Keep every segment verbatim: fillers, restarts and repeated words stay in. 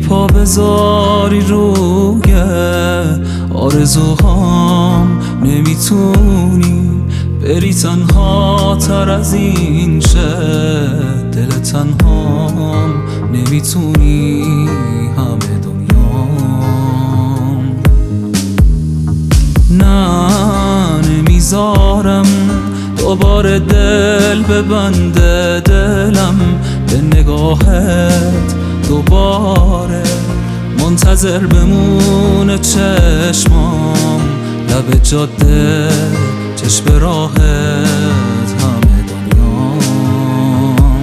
پا بذاری روی آرزوهام، نمیتونی بری تنها تر از این شه. دل تنهام نمیتونی همه دنیام. نه نمیذارم دوباره دل ببنده دلم به نگاهت دوباره، منتظر بمونه چشمام لب جاده، چشم راهت همه دنیام.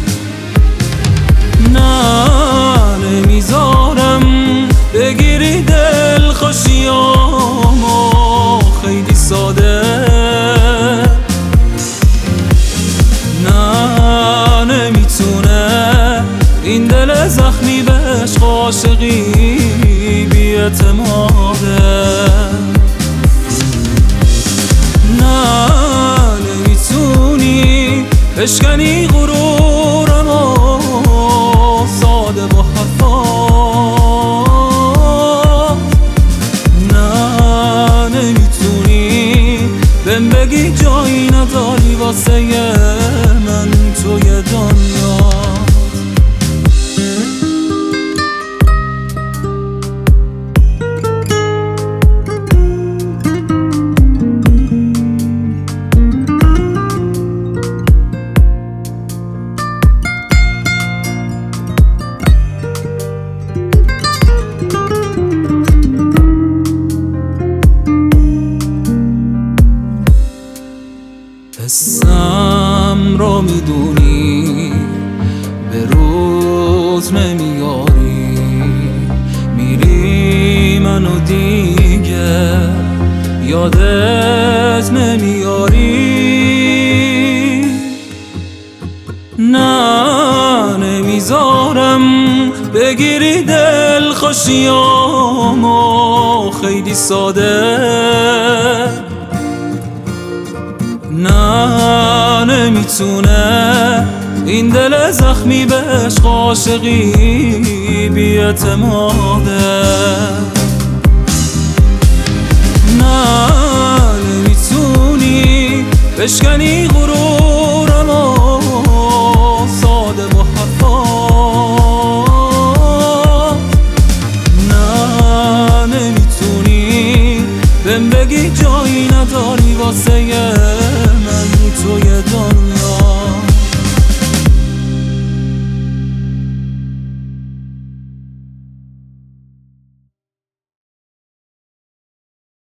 نه نمیذارم بگیری دل خوشیامو خیلی ساده. نه نمیتونه این دل زخمی به عشق عاشقی بی اعتماده. نه نمیتونی بشکنی غرورمو ساده با حرفات. نه نمیتونی بهم بگی جایی نداری واسه من توی دنیا. حسم رو میدونی به روز نمیاری، میری منو دیگه یادت نمیاری. نه نمیذارم بگیری دل خوشیامو خیلی ساده. نه نمیتونه این دل زخمی به عشق عاشقی بی اعتماده. نه نمیتونی بشکنی غرور